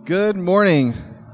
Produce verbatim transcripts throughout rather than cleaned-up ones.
Good morning.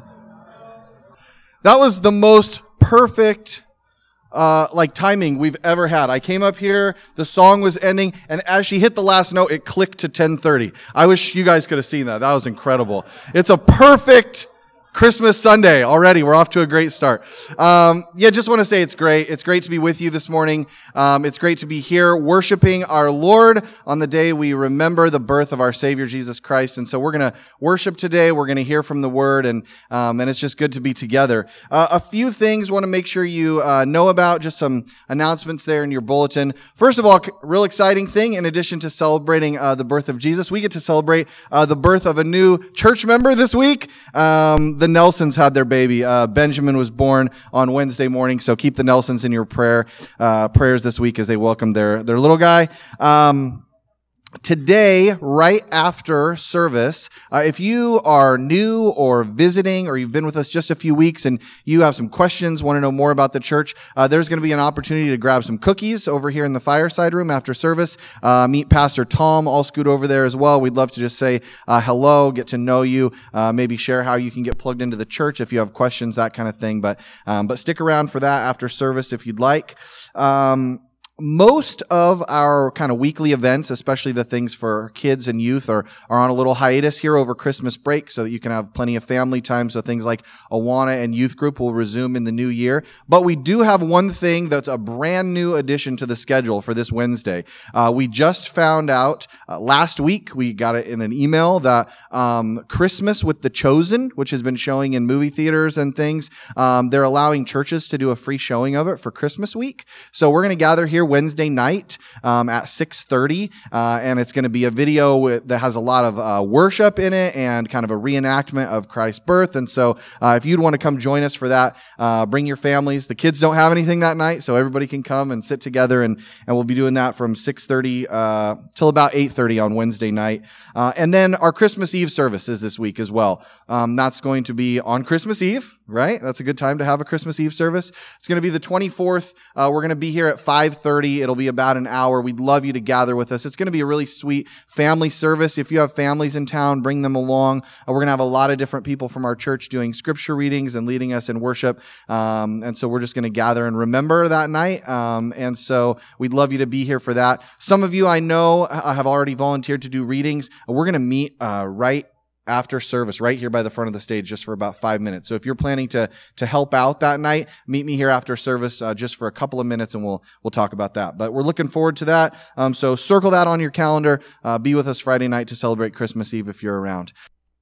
That was the most perfect uh, like timing we've ever had. I came up here, the song was ending, and as she hit the last note, it clicked to ten thirty. I wish you guys could have seen that. That was incredible. It's a perfect Christmas Sunday already. We're off to a great start. Um, yeah, just want to say it's great. It's great to be with you this morning. Um, it's great to be here worshiping our Lord on the day we remember the birth of our Savior, Jesus Christ. And so we're going to worship today. We're going to hear from the Word, and um, and it's just good to be together. Uh, a few things want to make sure you uh, know about, just some announcements there in your bulletin. First of all, real exciting thing, in addition to celebrating uh, the birth of Jesus, we get to celebrate uh, the birth of a new church member this week. Um, The Nelsons had their baby. Uh, Benjamin was born on Wednesday morning, so keep the Nelsons in your prayer uh, prayers this week as they welcome their their little guy. Um, Today, right after service, uh, if you are new or visiting, or you've been with us just a few weeks and you have some questions, want to know more about the church, uh, there's going to be an opportunity to grab some cookies over here in the fireside room after service. Uh, meet Pastor Tom. I'll scoot over there as well. We'd love to just say uh, hello, get to know you, uh, maybe share how you can get plugged into the church if you have questions, that kind of thing. But um, but stick around for that after service if you'd like. Um, Most of our kind of weekly events, especially the things for kids and youth, are, are on a little hiatus here over Christmas break so that you can have plenty of family time. So things like Awana and youth group will resume in the new year. But we do have one thing that's a brand new addition to the schedule for this Wednesday. Uh, we just found out uh, last week, we got it in an email, that um, Christmas with the Chosen, which has been showing in movie theaters and things, um, they're allowing churches to do a free showing of it for Christmas week. So we're going to gather here Wednesday night um, at six thirty, uh, and it's going to be a video with, that has a lot of uh, worship in it and kind of a reenactment of Christ's birth. And so uh, if you'd want to come join us for that, uh, bring your families. The kids don't have anything that night, so everybody can come and sit together, and, and we'll be doing that from six thirty uh, till about eight thirty on Wednesday night. Uh, and then our Christmas Eve service is this week as well. Um, that's going to be on Christmas Eve, right? That's a good time to have a Christmas Eve service. It's going to be the twenty-fourth. Uh, we're going to be here at five thirty. It'll be about an hour. We'd love you to gather with us. It's going to be a really sweet family service. If you have families in town, bring them along. Uh, we're going to have a lot of different people from our church doing scripture readings and leading us in worship. Um, and so we're just going to gather and remember that night. Um, and so we'd love you to be here for that. Some of you I know have already volunteered to do readings. We're going to meet uh, right after service, right here by the front of the stage, just for about five minutes. So if you're planning to to help out that night, meet me here after service uh, just for a couple of minutes, and we'll we'll talk about that. But we're looking forward to that. Um, so circle that on your calendar. Uh, be with us Friday night to celebrate Christmas Eve if you're around.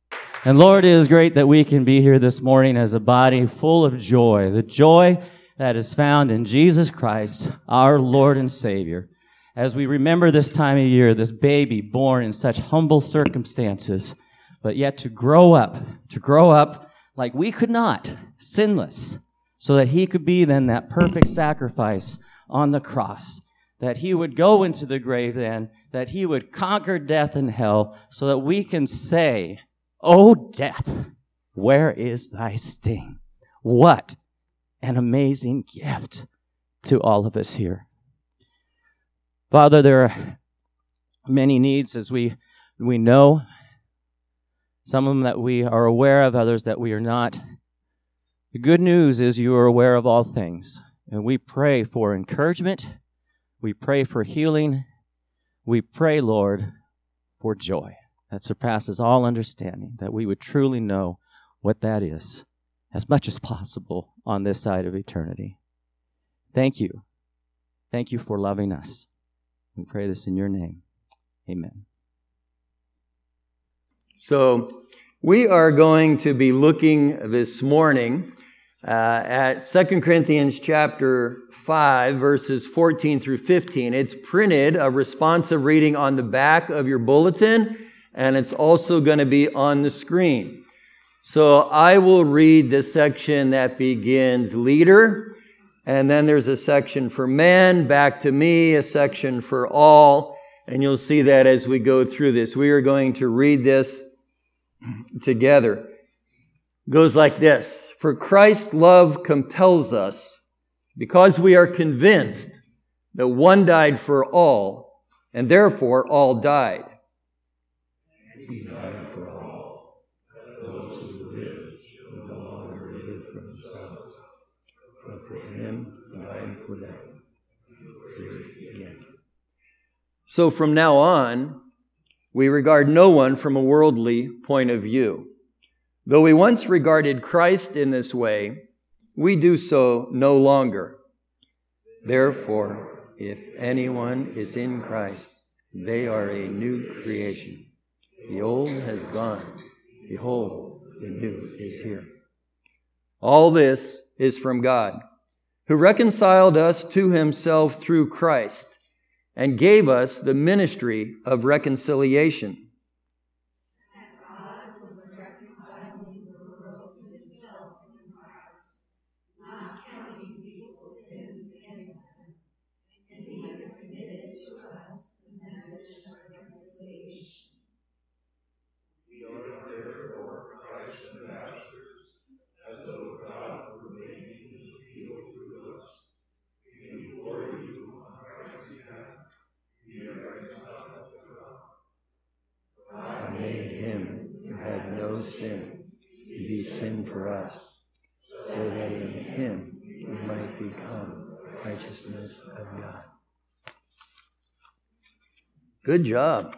And Lord, it is great that we can be here this morning as a body full of joy, the joy that is found in Jesus Christ, our Lord and Savior. As we remember this time of year, this baby born in such humble circumstances, but yet to grow up, to grow up like we could not, sinless, so that he could be then that perfect sacrifice on the cross, that he would go into the grave then, that he would conquer death and hell, so that we can say, "O death, where is thy sting?" What an amazing gift to all of us here. Father, there are many needs, as we we know. Some of them that we are aware of, others that we are not. The good news is you are aware of all things. And we pray for encouragement. We pray for healing. We pray, Lord, for joy that surpasses all understanding, that we would truly know what that is as much as possible on this side of eternity. Thank you. Thank you for loving us. We pray this in your name. Amen. So we are going to be looking this morning uh, at Second Corinthians chapter five, verses fourteen through fifteen. It's printed, a responsive reading on the back of your bulletin, and it's also going to be on the screen. So I will read the section that begins leader, and then there's a section for men, back to me, a section for all, and you'll see that as we go through this. We are going to read this together. It goes like this: For Christ's love compels us, because we are convinced that one died for all, and therefore all died. And he died for all, those who for that. Again. So from now on, we regard no one from a worldly point of view. Though we once regarded Christ in this way, we do so no longer. Therefore, if anyone is in Christ, they are a new creation. The old has gone. Behold, the new is here. All this is from God, who reconciled us to himself through Christ and gave us the ministry of reconciliation. Sin to be sin for us, so that in him we might become righteousness of God. Good job.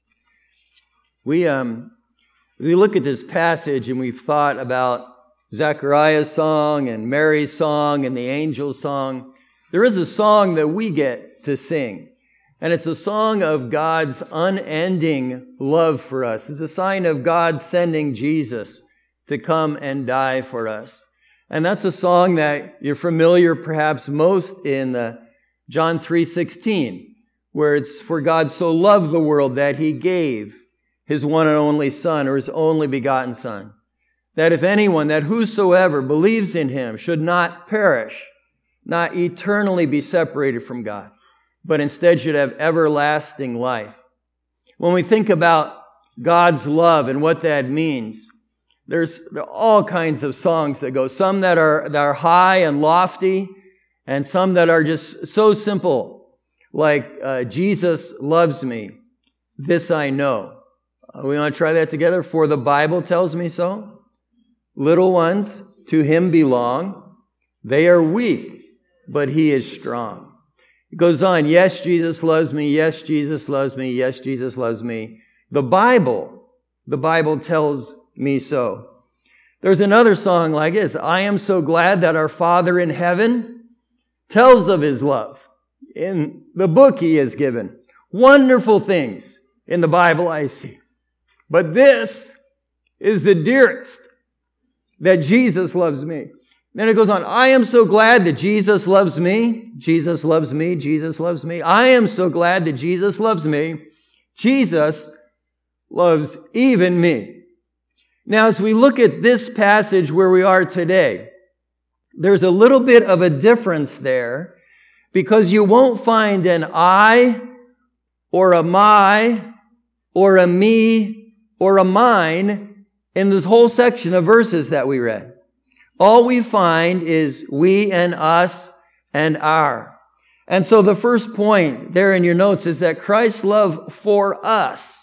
We um we look at this passage and we've thought about Zechariah's song and Mary's song and the angel's song. There is a song that we get to sing. And it's a song of God's unending love for us. It's a sign of God sending Jesus to come and die for us. And that's a song that you're familiar perhaps most in uh, John three sixteen, where it's, for God so loved the world that he gave his one and only Son, or his only begotten Son, that if anyone, that whosoever believes in him should not perish, not eternally be separated from God, but instead should have everlasting life. When we think about God's love and what that means, there's all kinds of songs that go, some that are, that are high and lofty, and some that are just so simple, like uh, Jesus loves me, this I know. Uh, we want to try that together? For the Bible tells me so. Little ones to him belong. They are weak, but he is strong. It goes on, yes, Jesus loves me. Yes, Jesus loves me. Yes, Jesus loves me. The Bible, the Bible tells me so. There's another song like this. I am so glad that our Father in heaven tells of his love in the book he has given. Wonderful things in the Bible I see. But this is the dearest, that Jesus loves me. Then it goes on, I am so glad that Jesus loves me. Jesus loves me. Jesus loves me. I am so glad that Jesus loves me. Jesus loves even me. Now, as we look at this passage where we are today, there's a little bit of a difference there, because you won't find an I or a my or a me or a mine in this whole section of verses that we read. All we find is we and us and our. And so the first point there in your notes is that Christ's love for us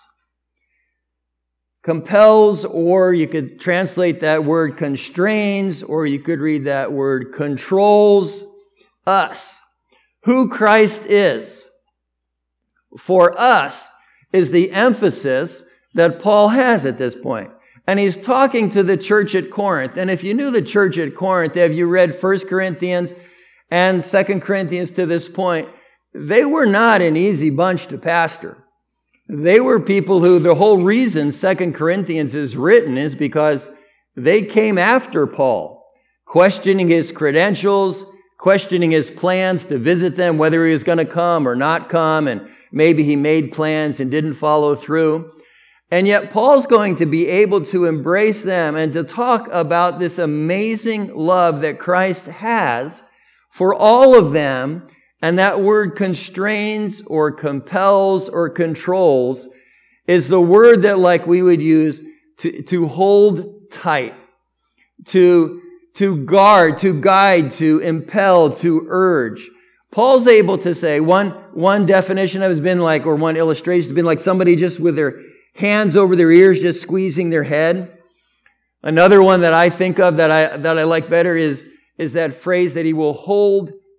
compels, or you could translate that word constrains, or you could read that word controls us. Who Christ is for us is the emphasis that Paul has at this point. And he's talking to the church at Corinth. And if you knew the church at Corinth, have you read First Corinthians and Second Corinthians to this point? They were not an easy bunch to pastor. They were people who, the whole reason Second Corinthians is written is because they came after Paul, questioning his credentials, questioning his plans to visit them, whether he was going to come or not come, and maybe he made plans and didn't follow through. And yet Paul's going to be able to embrace them and to talk about this amazing love that Christ has for all of them. And that word constrains or compels or controls is the word that, like, we would use to, to hold tight, to, to guard, to guide, to impel, to urge. Paul's able to say, one, one definition has been like, or one illustration has been like somebody just with their hands over their ears, just squeezing their head. Another one that I think of that I, that I like better is, is that phrase that he will hold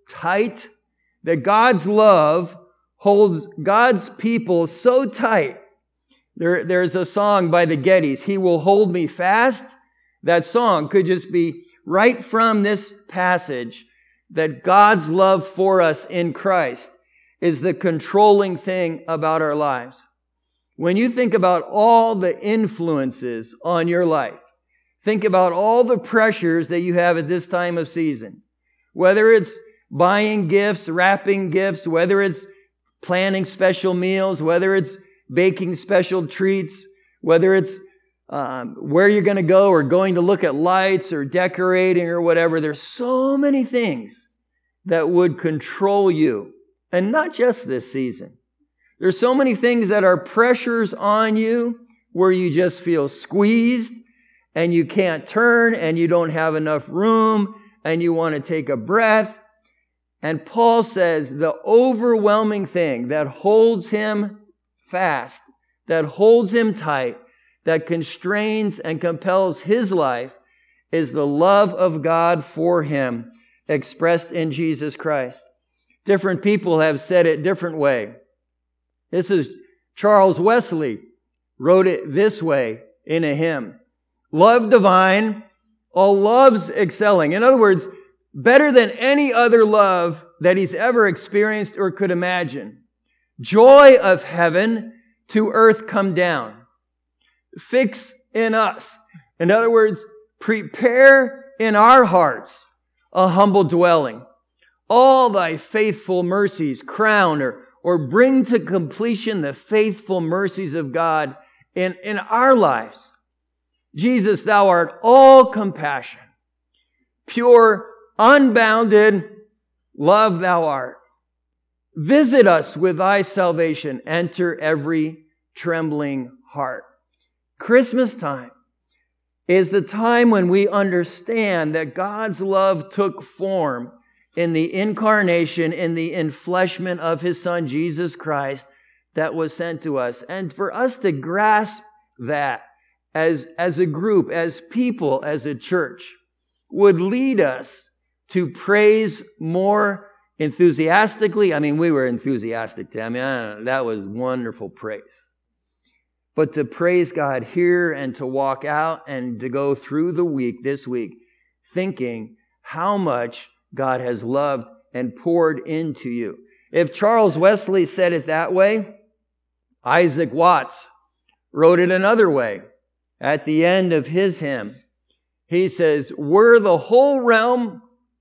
tight, that God's love holds God's people so tight. There, there's a song by the Gettys, He Will Hold Me Fast. That song could just be right from this passage, that God's love for us in Christ is the controlling thing about our lives. When you think about all the influences on your life, think about all the pressures that you have at this time of season, whether it's buying gifts, wrapping gifts, whether it's planning special meals, whether it's baking special treats, whether it's um, where you're going to go or going to look at lights or decorating or whatever. There's so many things that would control you. And not just this season. There's so many things that are pressures on you where you just feel squeezed and you can't turn and you don't have enough room and you want to take a breath. And Paul says the overwhelming thing that holds him fast, that holds him tight, that constrains and compels his life is the love of God for him expressed in Jesus Christ. Different people have said it different way. This is Charles Wesley wrote it this way in a hymn. Love divine, all loves excelling. In other words, better than any other love that he's ever experienced or could imagine. Joy of heaven to earth come down. Fix in us. In other words, prepare in our hearts a humble dwelling. All thy faithful mercies crown or, or bring to completion the faithful mercies of God in, in our lives. Jesus, thou art all compassion. Pure, unbounded love thou art. Visit us with thy salvation. Enter every trembling heart. Christmas time is the time when we understand that God's love took form in the incarnation, in the enfleshment of His Son, Jesus Christ, that was sent to us. And for us to grasp that as, as a group, as people, as a church, would lead us to praise more enthusiastically. I mean, we were enthusiastic today. I mean, I don't know, that was wonderful praise. But to praise God here and to walk out and to go through the week, this week, thinking how much God has loved and poured into you. If Charles Wesley said it that way, Isaac Watts wrote it another way. At the end of his hymn, he says, were the whole realm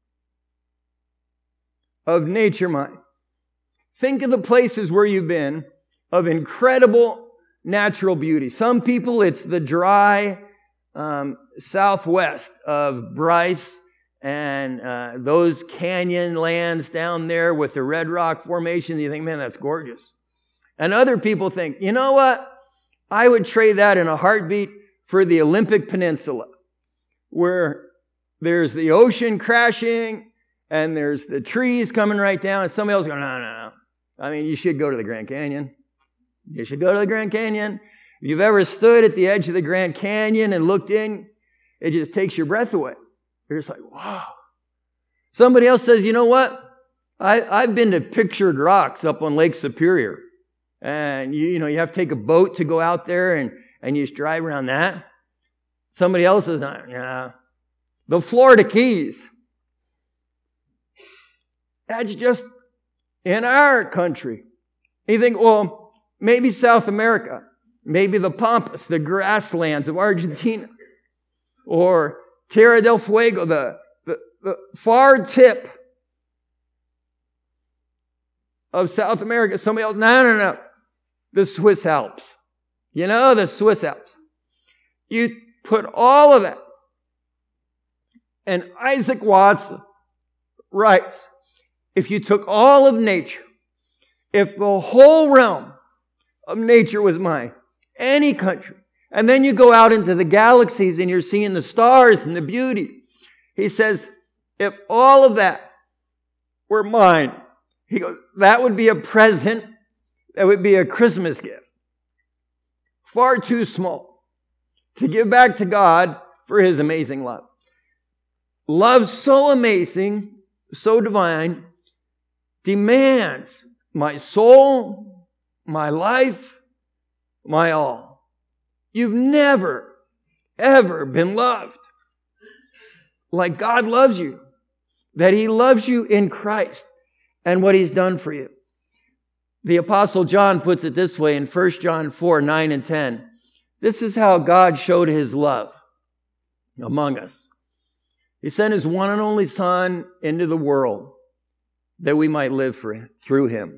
of nature mine. Think of the places where you've been of incredible natural beauty. Some people, it's the dry um, southwest of Bryce and uh, those canyon lands down there with the Red Rock Formation. You think, man, that's gorgeous. And other people think, you know what? I would trade that in a heartbeat for the Olympic Peninsula, where there's the ocean crashing and there's the trees coming right down. And somebody else going, no, no, no. I mean, you should go to the Grand Canyon. You should go to the Grand Canyon. If you've ever stood at the edge of the Grand Canyon and looked in, it just takes your breath away. You're just like, wow. Somebody else says, you know what? I, I've been to Pictured Rocks up on Lake Superior. And, you, you know, you have to take a boat to go out there and, and you just drive around that. Somebody else says, yeah, the Florida Keys. That's just in our country. You think, well, maybe South America, maybe the Pampas, the grasslands of Argentina, or Tierra del Fuego, the, the, the far tip of South America. Somebody else, no, no, no, the Swiss Alps. You know, the Swiss Alps. You put all of that. And Isaac Watts writes, if you took all of nature, if the whole realm of nature was mine, any country, and then you go out into the galaxies and you're seeing the stars and the beauty. He says, if all of that were mine, he goes, that would be a present, that would be a Christmas gift. Far too small to give back to God for His amazing love. Love so amazing, so divine, demands my soul, my life, my all. You've never, ever been loved like God loves you, that He loves you in Christ and what He's done for you. The Apostle John puts it this way in First John four, nine and ten. This is how God showed His love among us. He sent His one and only Son into the world that we might live for him, through Him.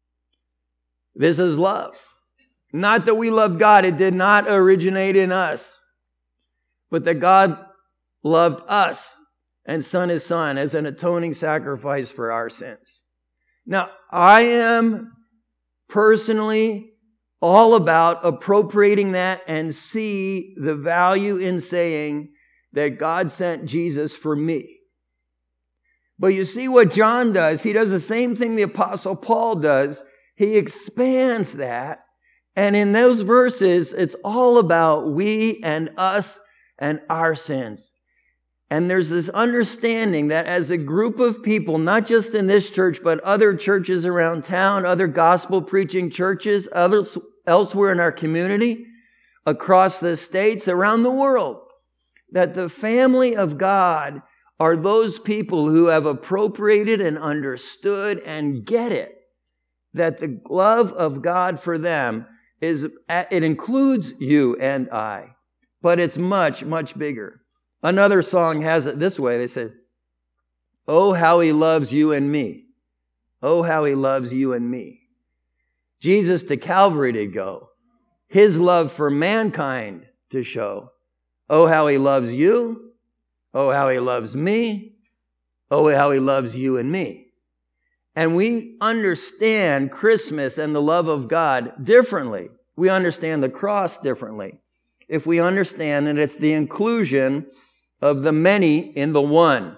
This is love. Not that we loved God. It did not originate in us. But that God loved us and sent His Son as an atoning sacrifice for our sins. Now, I am personally all about appropriating that and see the value in saying that God sent Jesus for me. But you see what John does? He does the same thing the Apostle Paul does. He expands that. And in those verses, it's all about we and us and our sins. And there's this understanding that as a group of people, not just in this church, but other churches around town, other gospel preaching churches, others elsewhere in our community, across the states, around the world, that the family of God are those people who have appropriated and understood and get it, that the love of God for them is, it includes you and I, but it's much, much bigger. Another song has it this way. They say, oh, how He loves you and me. Oh, how He loves you and me. Jesus to Calvary to go. His love for mankind to show. Oh, how He loves you. Oh, how He loves me. Oh, how He loves you and me. And we understand Christmas and the love of God differently. We understand the cross differently. If we understand that it's the inclusion of the many in the one.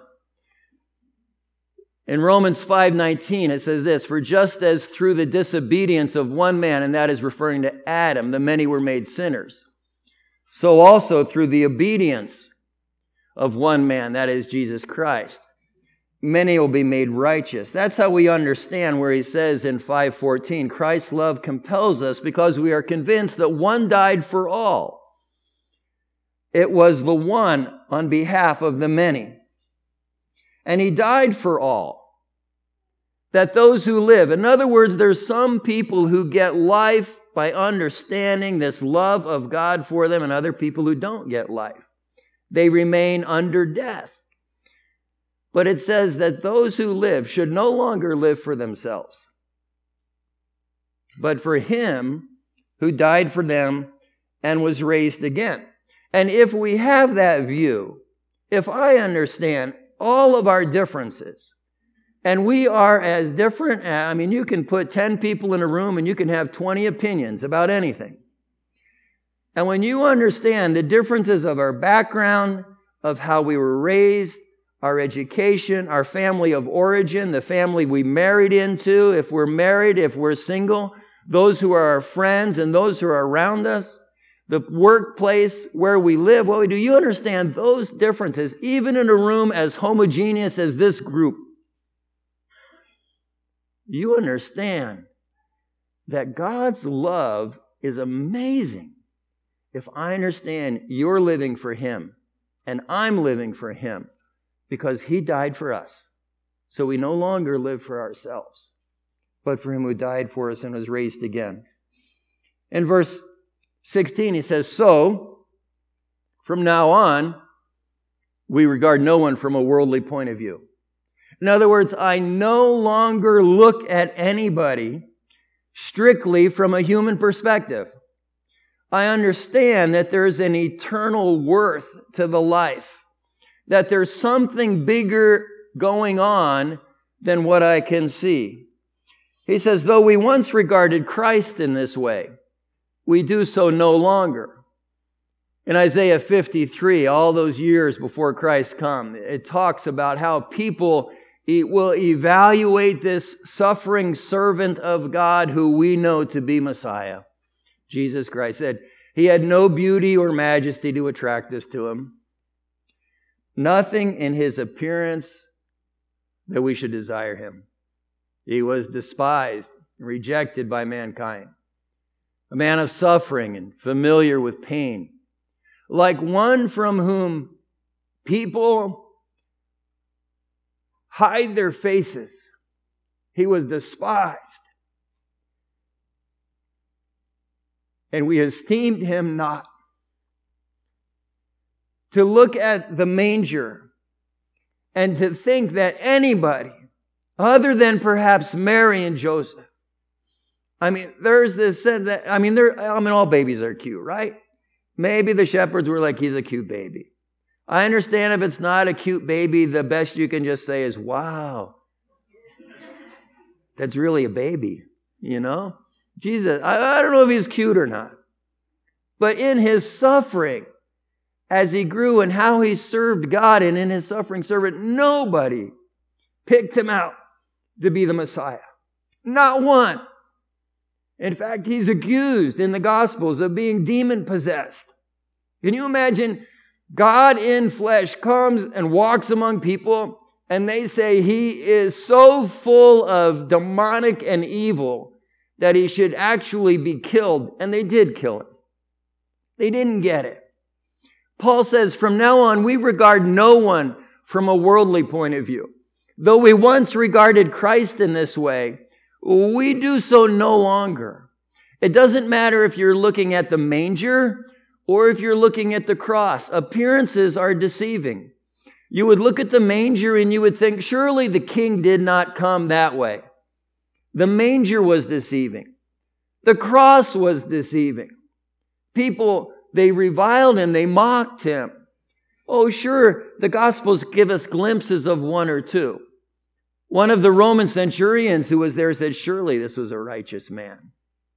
In Romans five nineteen, it says this, for just as through the disobedience of one man, and that is referring to Adam, the many were made sinners, so also through the obedience of one man, that is Jesus Christ, many will be made righteous. That's how we understand where he says in five fourteen, Christ's love compels us because we are convinced that one died for all. It was the one on behalf of the many. And He died for all. That those who live, in other words, there's some people who get life by understanding this love of God for them and other people who don't get life. They remain under death. But it says that those who live should no longer live for themselves, but for Him who died for them and was raised again. And if we have that view, if I understand all of our differences, and we are as different, I mean, you can put ten people in a room and you can have twenty opinions about anything. And when you understand the differences of our background, of how we were raised, our education, our family of origin, the family we married into, if we're married, if we're single, those who are our friends and those who are around us, the workplace where we live, what we do, you understand those differences, even in a room as homogeneous as this group. You understand that God's love is amazing if I understand you're living for Him and I'm living for Him because He died for us. So we no longer live for ourselves, but for Him who died for us and was raised again. In verse sixteen, he says, so, from now on, we regard no one from a worldly point of view. In other words, I no longer look at anybody strictly from a human perspective. I understand that there's an eternal worth to the life, that there's something bigger going on than what I can see. He says, though we once regarded Christ in this way, we do so no longer. In Isaiah fifty-three, all those years before Christ come, it talks about how people will evaluate this suffering servant of God who we know to be Messiah. Jesus Christ said He had no beauty or majesty to attract us to Him. Nothing in His appearance that we should desire Him. He was despised and rejected by mankind. A man of suffering and familiar with pain. Like one from whom people hide their faces. He was despised. And we esteemed him not. To look at the manger and to think that anybody other than perhaps Mary and Joseph. I mean, there's this sense that, I mean, there, I mean, all babies are cute, right? Maybe the shepherds were like, he's a cute baby. I understand if it's not a cute baby, the best you can just say is, wow, that's really a baby, you know? Jesus, I, I don't know if he's cute or not. But in his suffering, as he grew and how he served God, and in his suffering servant, nobody picked him out to be the Messiah. Not one. In fact, he's accused in the Gospels of being demon-possessed. Can you imagine God in flesh comes and walks among people, and they say he is so full of demonic and evil that he should actually be killed, and they did kill him. They didn't get it. Paul says, from now on, we regard no one from a worldly point of view. Though we once regarded Christ in this way, we do so no longer. It doesn't matter if you're looking at the manger or if you're looking at the cross. Appearances are deceiving. You would look at the manger and you would think, surely the king did not come that way. The manger was deceiving. The cross was deceiving. People, they reviled him, they mocked him. Oh, sure, the Gospels give us glimpses of one or two. One of the Roman centurions who was there said, surely this was a righteous man.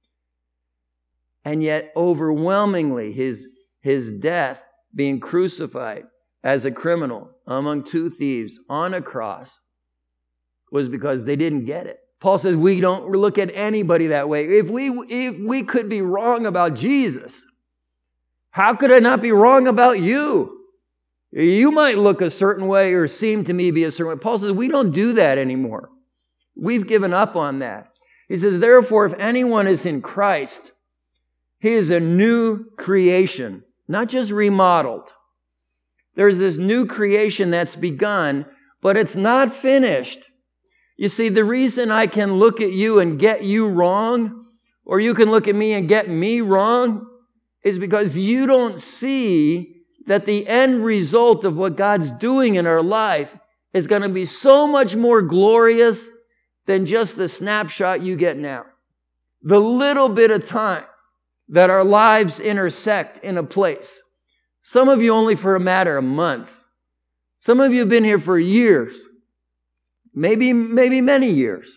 And yet, overwhelmingly, his, his death, being crucified as a criminal among two thieves on a cross, was because they didn't get it. Paul says we don't look at anybody that way. If we, if we could be wrong about Jesus, how could I not be wrong about you? You might look a certain way or seem to me be a certain way. Paul says we don't do that anymore. We've given up on that. He says, therefore, if anyone is in Christ, he is a new creation, not just remodeled. There's this new creation that's begun, but it's not finished. You see, the reason I can look at you and get you wrong, or you can look at me and get me wrong, is because you don't see that the end result of what God's doing in our life is going to be so much more glorious than just the snapshot you get now. The little bit of time that our lives intersect in a place. Some of you only for a matter of months. Some of you have been here for years. Maybe, maybe many years.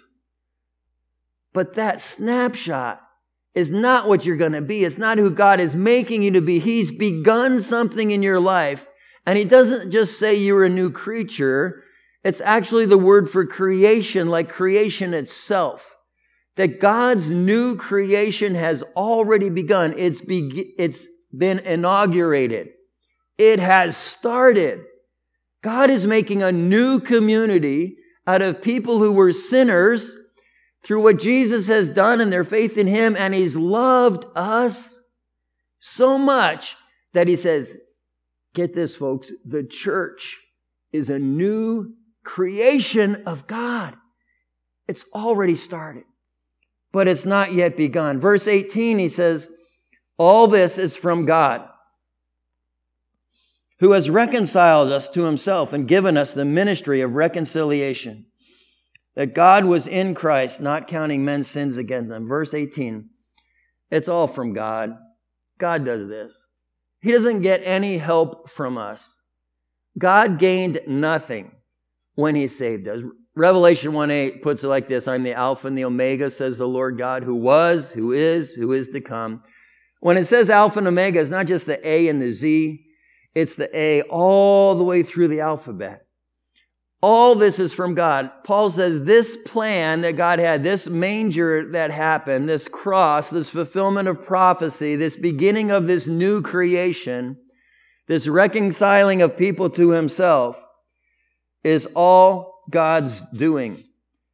But that snapshot is not what you're going to be. It's not who God is making you to be. He's begun something in your life. And he doesn't just say you're a new creature. It's actually the word for creation, like creation itself. That God's new creation has already begun. It's, be- it's been inaugurated. It has started. God is making a new community out of people who were sinners through what Jesus has done and their faith in him. And he's loved us so much that he says, get this, folks, the church is a new creation of God. It's already started, but it's not yet begun. Verse eighteen, he says, all this is from God, who has reconciled us to himself and given us the ministry of reconciliation. That God was in Christ, not counting men's sins against them. Verse eighteen, it's all from God. God does this. He doesn't get any help from us. God gained nothing when he saved us. Revelation one eight puts it like this, I'm the Alpha and the Omega, says the Lord God, who was, who is, who is to come. When it says Alpha and Omega, it's not just the A and the Z. It's the A all the way through the alphabet. All this is from God. Paul says this plan that God had, this manger that happened, this cross, this fulfillment of prophecy, this beginning of this new creation, this reconciling of people to himself, is all God's doing.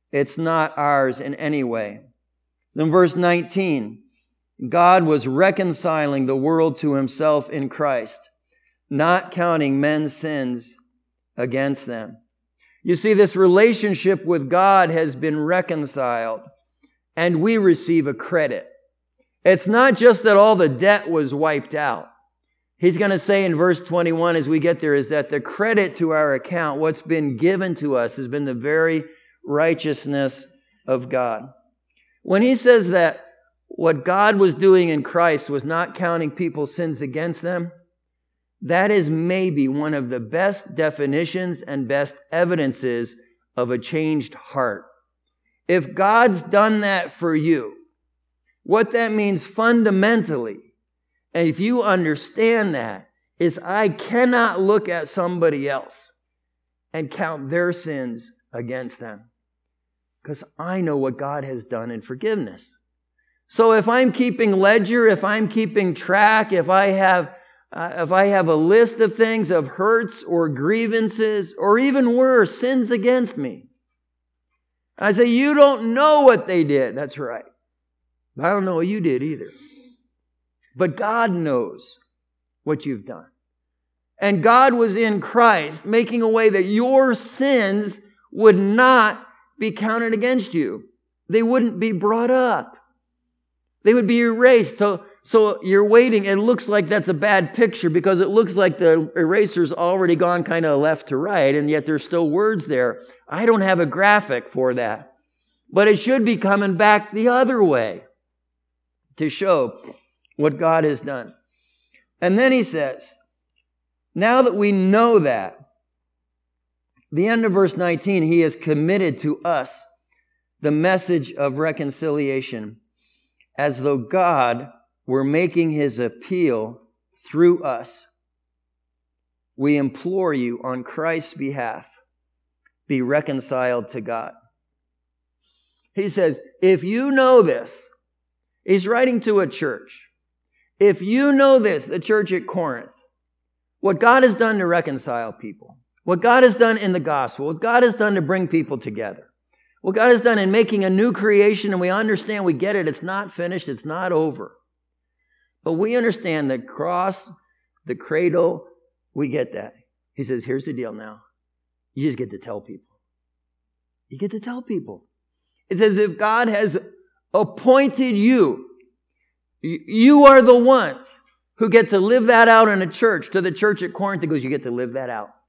It's not ours in any way. In verse nineteen, God was reconciling the world to himself in Christ, not counting men's sins against them. You see, this relationship with God has been reconciled, and we receive a credit. It's not just that all the debt was wiped out. He's going to say in verse twenty-one as we get there is that the credit to our account, what's been given to us, has been the very righteousness of God. When he says that what God was doing in Christ was not counting people's sins against them, that is maybe one of the best definitions and best evidences of a changed heart. If God's done that for you, what that means fundamentally, and if you understand that, is I cannot look at somebody else and count their sins against them, because I know what God has done in forgiveness. So if I'm keeping ledger, if I'm keeping track, if I have uh, if I have a list of things, of hurts or grievances, or even worse, sins against me, I say, you don't know what they did. That's right. I don't know what you did either. But God knows what you've done. And God was in Christ, making a way that your sins would not be counted against you. They wouldn't be brought up. They would be erased. So, so you're waiting. It looks like that's a bad picture because it looks like the eraser's already gone kind of left to right, and yet there's still words there. I don't have a graphic for that. But it should be coming back the other way to show what God has done. And then he says, now that we know that, the end of verse nineteen, he has committed to us the message of reconciliation, as though God were making his appeal through us. We implore you on Christ's behalf, be reconciled to God. He says, if you know this, he's writing to a church. If you know this, the church at Corinth, what God has done to reconcile people, what God has done in the gospel, what God has done to bring people together, what God has done in making a new creation, and we understand, we get it, it's not finished, it's not over. But we understand the cross, the cradle, we get that. He says, here's the deal now. You just get to tell people. You get to tell people. It's as if God has appointed you. You are the ones who get to live that out in a church. To the church at Corinth, it goes, you get to live that out.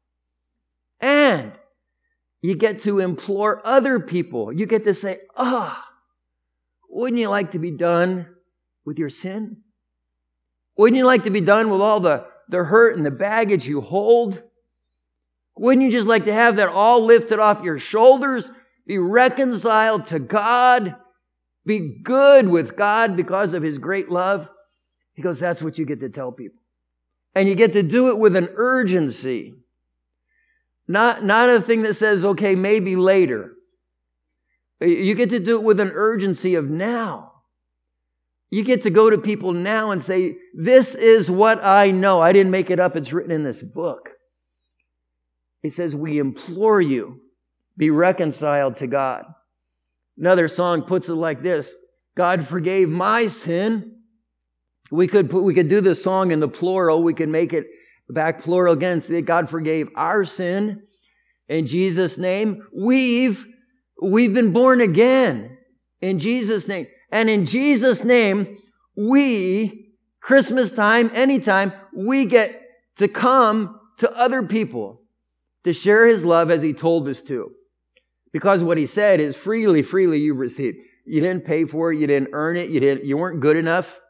And you get to implore other people. You get to say, ah, oh, wouldn't you like to be done with your sin? Wouldn't you like to be done with all the, the hurt and the baggage you hold? Wouldn't you just like to have that all lifted off your shoulders? Be reconciled to God? Be good with God because of his great love? He goes, that's what you get to tell people. And you get to do it with an urgency. Not, not a thing that says, okay, maybe later. You get to do it with an urgency of now. You get to go to people now and say, this is what I know. I didn't make it up. It's written in this book. He says, we implore you, be reconciled to God. Another song puts it like this: God forgave my sin. We could put, we could do this song in the plural. We could make it back plural again. Say God forgave our sin. In Jesus' name, we've we've been born again. In Jesus' name, and in Jesus' name, we Christmas time, anytime, we get to come to other people to share his love as he told us to. Because what he said is freely, freely you received. You didn't pay for it. You didn't earn it. You didn't, you weren't good enough.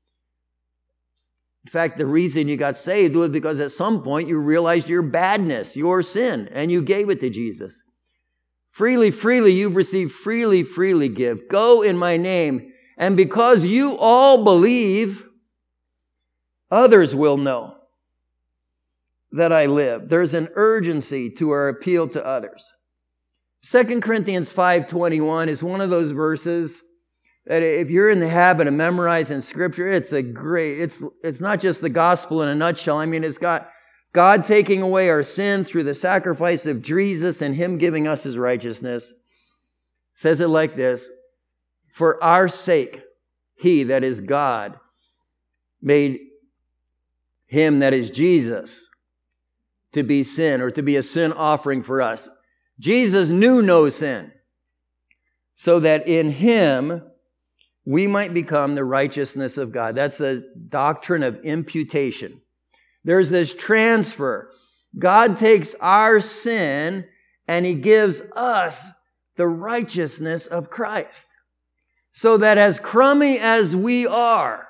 In fact, the reason you got saved was because at some point you realized your badness, your sin, and you gave it to Jesus. Freely, freely you've received, freely, freely give. Go in my name. And because you all believe, others will know that I live. There's an urgency to our appeal to others. Second Corinthians five twenty-one is one of those verses that if you're in the habit of memorizing Scripture, it's a great, it's, it's not just the gospel in a nutshell. I mean, it's got God taking away our sin through the sacrifice of Jesus and him giving us his righteousness. says it like this: for our sake, he, that is God, made him, that is Jesus, to be sin, or to be a sin offering for us. Jesus knew no sin, so that in him we might become the righteousness of God. That's the doctrine of imputation. There's this transfer. God takes our sin and he gives us the righteousness of Christ. So that as crummy as we are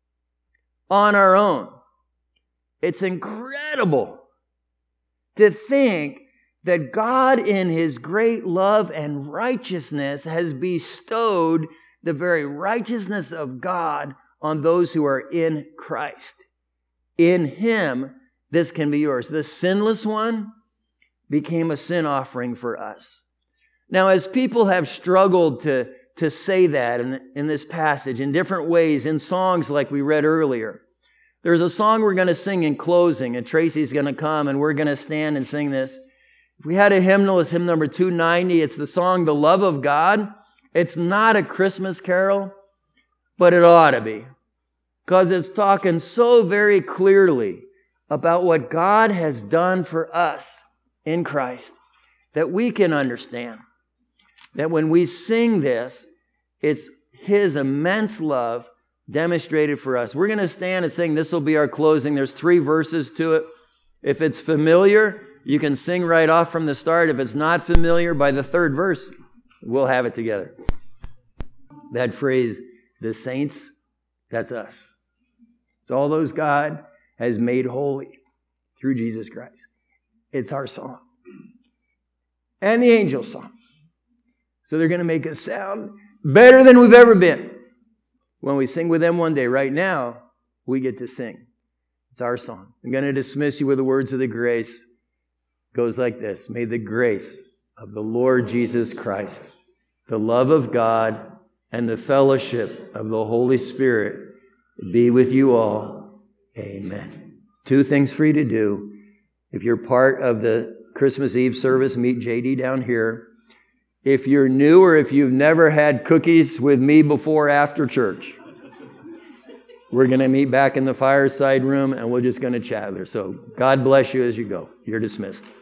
on our own, it's incredible to think that God in his great love and righteousness has bestowed the very righteousness of God on those who are in Christ. In him, this can be yours. The sinless one became a sin offering for us. Now, as people have struggled to, to say that in, in this passage in different ways, in songs like we read earlier, there's a song we're going to sing in closing, and Tracy's going to come, and we're going to stand and sing this. If we had a hymnal, it's hymn number two ninety. It's the song, The Love of God. It's not a Christmas carol, but it ought to be, because it's talking so very clearly about what God has done for us in Christ, that we can understand that when we sing this, it's his immense love demonstrated for us. We're going to stand and sing. This will be our closing. There's three verses to it. If it's familiar, you can sing right off from the start. If it's not familiar, by the third verse, we'll have it together. That phrase, the saints, that's us. It's all those God has made holy through Jesus Christ. It's our song. And the angels' song. So they're going to make us sound better than we've ever been when we sing with them one day. Right now, we get to sing. It's our song. I'm going to dismiss you with the words of the grace. It goes like this. May the grace of the Lord Jesus Christ, the love of God, and the fellowship of the Holy Spirit be with you all. Amen. Two things for you to do. If you're part of the Christmas Eve service, meet J D down here. If you're new, or if you've never had cookies with me before after church, we're going to meet back in the fireside room, and we're just going to chat there. So God bless you as you go. You're dismissed.